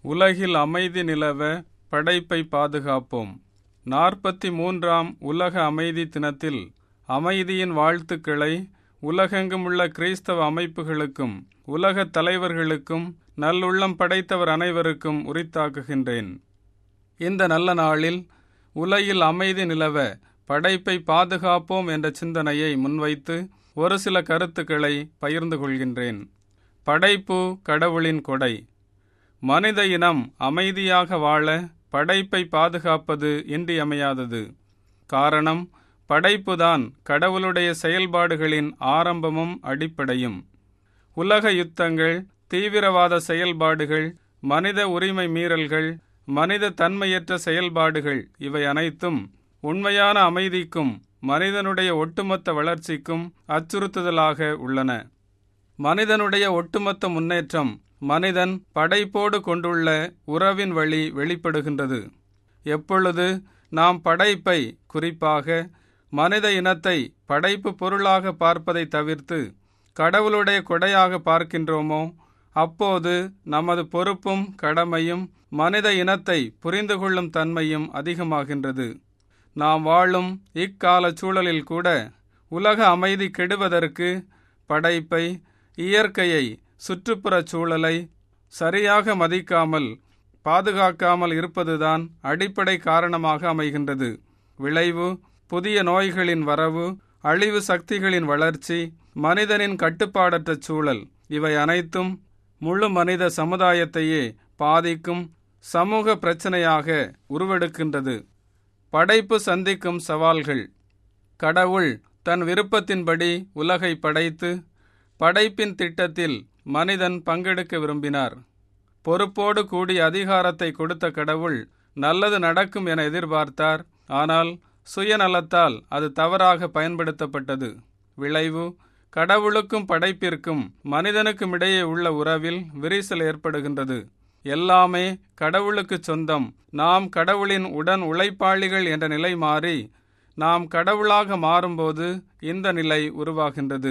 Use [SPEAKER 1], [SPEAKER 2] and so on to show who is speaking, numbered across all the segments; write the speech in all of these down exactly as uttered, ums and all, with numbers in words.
[SPEAKER 1] உலகில் அமைதி நிலவ படைப்பை பாதுகாப்போம். நாற்பத்தி மூன்றாம் உலக அமைதி தினத்தில் அமைதியின் வாழ்த்துக்களை உலகெங்குமுள்ள கிறிஸ்தவ அமைப்புகளுக்கும் உலகத் தலைவர்களுக்கும் நல்லுள்ளம் படைத்தவர் அனைவருக்கும் உரித்தாக்குகின்றேன். இந்த நல்ல நாளில் உலகில் அமைதி நிலவ படைப்பை பாதுகாப்போம் என்ற சிந்தனையை முன்வைத்து ஒரு சில கருத்துக்களை பகிர்ந்து கொள்கின்றேன். படைப்பு கடவுளின் கொடை. மனித இனம் அமைதியாக வாழ படைப்பை பாதுகாப்பது இன்றியமையாதது. காரணம், படைப்புதான் கடவுளுடைய செயல்பாடுகளின் ஆரம்பமும் அடிப்படையும். உலக யுத்தங்கள், தீவிரவாத செயல்பாடுகள், மனித உரிமை மீறல்கள், மனித தன்மையற்ற செயல்பாடுகள் இவை அனைத்தும் உண்மையான அமைதிக்கும் மனிதனுடைய ஒட்டுமொத்த வளர்ச்சிக்கும் அச்சுறுத்துதலாக உள்ளன. மனிதனுடைய ஒட்டுமொத்த முன்னேற்றம் மனிதன் படைப்போடு கொண்டுள்ள உறவின் வழி வெளிப்படுகின்றது. எப்பொழுது நாம் படைப்பை, குறிப்பாக மனித இனத்தை படைப்பு பொருளாக பார்ப்பதை தவிர்த்து கடவுளுடைய கொடையாக பார்க்கின்றோமோ, அப்போது நமது பொறுப்பும் கடமையும் மனித இனத்தை புரிந்து கொள்ளும் தன்மையும் அதிகமாகின்றது. நாம் வாழும் இக்கால சூழலில் கூட உலக அமைதி கெடுவதற்கு படைப்பை, இயற்கையை, சுற்றுப்புற சூழலை சரியாக மதிக்காமல் பாதுகாக்காமல் இருப்பதுதான் அடிப்படை காரணமாக அமைகின்றது. விளைவு புதிய நோய்களின் வரவு, அழிவு சக்திகளின் வளர்ச்சி, மனிதனின் கட்டுப்பாடற்ற சூழல் இவை அனைத்தும் முழு மனித சமுதாயத்தையே பாதிக்கும் சமூக பிரச்சனையாக உருவெடுக்கின்றது. படைப்பு சந்திக்கும் சவால்கள். கடவுள் தன் விருப்பத்தின்படி உலகை படைத்து படைப்பின் திட்டத்தில் மனிதன் பங்கெடுக்க விரும்பினார். பொறுப்போடு கூடிய அதிகாரத்தை கொடுத்த கடவுள் நல்லது நடக்கும் என எதிர்பார்த்தார். ஆனால் சுயநலத்தால் அது தவறாக பயன்படுத்தப்பட்டது. விளைவு, கடவுளுக்கும் படைப்பிற்கும் மனிதனுக்கும் இடையே உள்ள உறவில் விரிசல் ஏற்படுகின்றது. எல்லாமே கடவுளுக்கு சொந்தம், நாம் கடவுளின் உடன் உழைப்பாளிகள் என்ற நிலை மாறி நாம் கடவுளாக மாறும்போது இந்த நிலை உருவாகின்றது.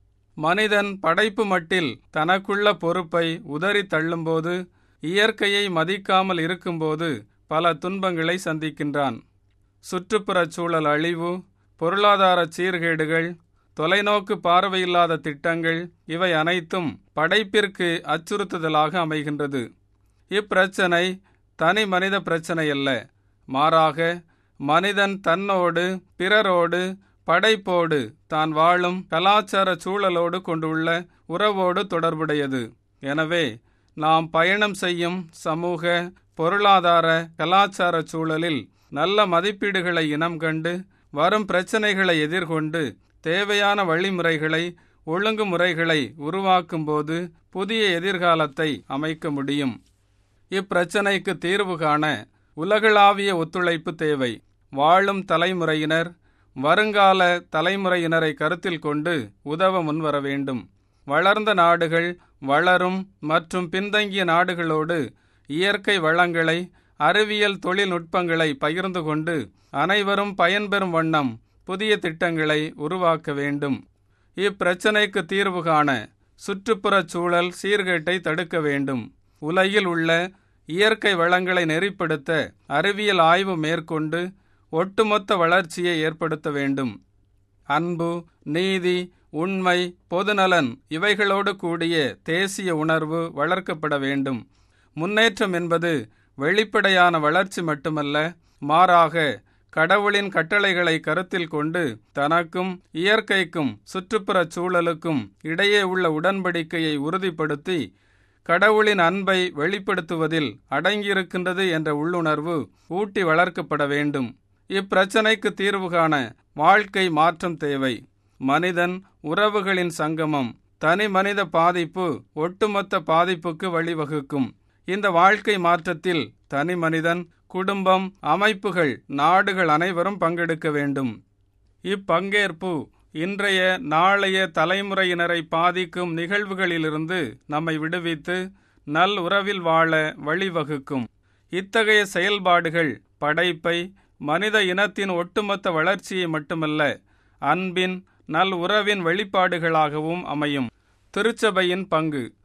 [SPEAKER 1] மனிதன் படைப்பு மட்டில் தனக்குள்ள பொறுப்பை உதறி தள்ளும்போது, இயற்கையை மதிக்காமல் இருக்கும்போது பல துன்பங்களை சந்திக்கின்றான். சுற்றுப்புற சூழல் அழிவு, பொருளாதார சீர்கேடுகள், தொலைநோக்கு பார்வையில்லாத திட்டங்கள் இவை அனைத்தும் படைப்பிற்கு அச்சுறுத்துதலாக அமைகின்றது. இப்பிரச்சனை தனி மனித பிரச்சனை அல்ல, மாறாக மனிதன் தன்னோடு, பிறரோடு, படைப்போடு, தான் வாழும் கலாச்சார சூழலோடு கொண்டுள்ள உறவோடு தொடர்புடையது. எனவே நாம் பயணம் செய்யும் சமூக, பொருளாதார, கலாச்சார சூழலில் நல்ல மதிப்பீடுகளை இனம் கண்டு வரும் பிரச்சனைகளை எதிர்கொண்டு தேவையான வழிமுறைகளை, ஒழுங்குமுறைகளை உருவாக்கும்போது புதிய எதிர்காலத்தை அமைக்க முடியும். இப்பிரச்சனைக்கு தீர்வு காண உலகளாவிய ஒத்துழைப்பு தேவை. வாழும் தலைமுறையினர் வருங்கால தலைமுறையினரை கருத்தில் கொண்டு உதவ முன்வர வேண்டும். வளர்ந்த நாடுகள் வளரும் மற்றும் பின்தங்கிய நாடுகளோடு இயற்கை வளங்களை, அறிவியல் தொழில்நுட்பங்களை பகிர்ந்து கொண்டு அனைவரும் பயன்பெறும் வண்ணம் புதிய திட்டங்களை உருவாக்க வேண்டும். இப்பிரச்சனைக்கு தீர்வு காண சுற்றுப்புற சூழல் சீர்கேட்டை தடுக்க வேண்டும். உலகில் உள்ள இயற்கை வளங்களை நெறிப்படுத்த அறிவியல் ஆய்வு மேற்கொண்டு ஒட்டுமொத்த வளர்ச்சியை ஏற்படுத்த வேண்டும். அன்பு, நீதி, உண்மை, பொதுநலன் இவைகளோடு கூடிய தேசிய உணர்வு வளர்க்கப்பட வேண்டும். முன்னேற்றம் என்பது வெளிப்படையான வளர்ச்சி மட்டுமல்ல, மாறாக கடவுளின் கட்டளைகளை கருத்தில் கொண்டு தனக்கும் இயற்கைக்கும் சுற்றுப்புற சூழலுக்கும் இடையே உள்ள உடன்படிக்கையை உறுதிப்படுத்தி கடவுளின் அன்பை வெளிப்படுத்துவதில் அடங்கியிருக்கின்றது என்ற உள்ளுணர்வு ஊட்டி வளர்க்கப்பட வேண்டும். இப்பிரச்சனைக்கு தீர்வு காண வாழ்க்கை மாற்றம் தேவை. மனிதன் உறவுகளின் சங்கமம். தனி மனித பாதிப்பு ஒட்டுமொத்த பாதிப்புக்கு வழிவகுக்கும். இந்த வாழ்க்கை மாற்றத்தில் தனி மனிதன், குடும்பம், அமைப்புகள், நாடுகள் அனைவரும் பங்கெடுக்க வேண்டும். இப்பங்கேற்பு இன்றைய நாளைய தலைமுறையினரை பாதிக்கும் நிகழ்வுகளிலிருந்து நம்மை விடுவித்து நல் உறவில் வாழ வழிவகுக்கும். இத்தகைய செயல்பாடுகள் படைப்பை, மனித இனத்தின் ஒட்டுமொத்த வளர்ச்சியை மட்டுமல்ல, அன்பின், நல் உறவின் வெளிப்பாடுகளாகவும் அமையும். திருச்சபையின் பங்கு.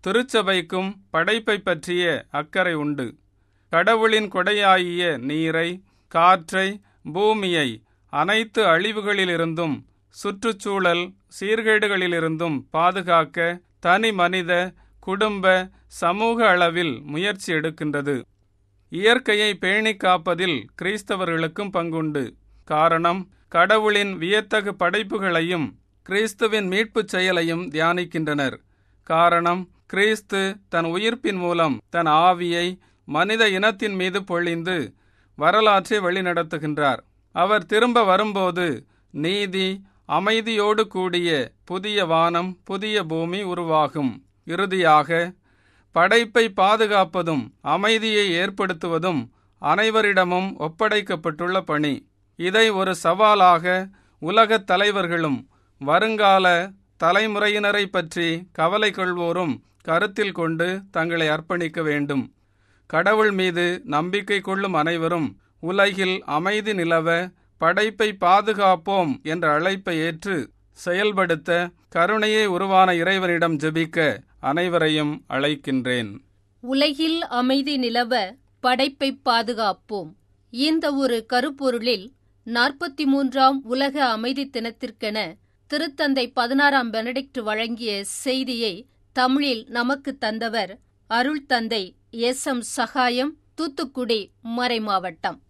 [SPEAKER 1] திருச்சபைக்கும் படைப்பை பற்றிய அக்கறை உண்டு. கடவுளின் கொடையாகிய நீரை, காற்றை, பூமியை அனைத்து அழிவுகளிலிருந்தும் சுற்றுச்சூழல் சீர்கேடுகளிலிருந்தும் பாதுகாக்க தனி மனித, குடும்ப, சமூக அளவில் முயற்சி எடுக்கின்றது. இயற்கையை பேணி காப்பதில் கிறிஸ்தவர்களுக்கும் பங்குண்டு. காரணம், கடவுளின் வியத்தகு படைப்புகளையும் கிறிஸ்துவின் மீட்புச் செயலையும் தியானிக்கின்றனர். காரணம், கிறிஸ்து தன் உயிர்ப்பின் மூலம் தன் ஆவியை மனித இனத்தின் மீது பொழிந்து வரலாற்றை வழிநடத்துகின்றார். அவர் திரும்ப வரும்போது நீதி, அமைதியோடு கூடிய புதிய வானம், புதிய பூமி உருவாகும். இறுதியாக படைப்பை பாதுகாப்பதும் அமைதியை ஏற்படுத்துவதும் அனைவரிடமும் ஒப்படைக்கப்பட்டுள்ள பணி. இதை ஒரு சவாலாக உலகத் தலைவர்களும் வருங்கால தலைமுறையினரை பற்றி கவலை கொள்வோரும் கருத்தில் கொண்டு தங்களை அர்ப்பணிக்க வேண்டும். கடவுள் மீது நம்பிக்கை கொள்ளும் அனைவரும் உலகில் அமைதி நிலவ படைப்பை பாதுகாப்போம் என்ற அழைப்பை ஏற்று செயல்படுத்த கருணையே உருவான இறைவனிடம் ஜெபிக்க அனைவரையும் அழைக்கின்றேன்.
[SPEAKER 2] உலகில் அமைதி நிலவ படைப்பை பாதுகாப்போம். இந்த ஒரு கருப்பொருளில் நாற்பத்தி மூன்றாம் உலக அமைதி தினத்திற்கென திருத்தந்தை பதினாறாம் பெனடிக்ட் வழங்கிய செய்தியை தமிழில் நமக்கு தந்தவர் அருள் தந்தை எஸ் எம் சகாயம், தூத்துக்குடி மறைமாவட்டம்.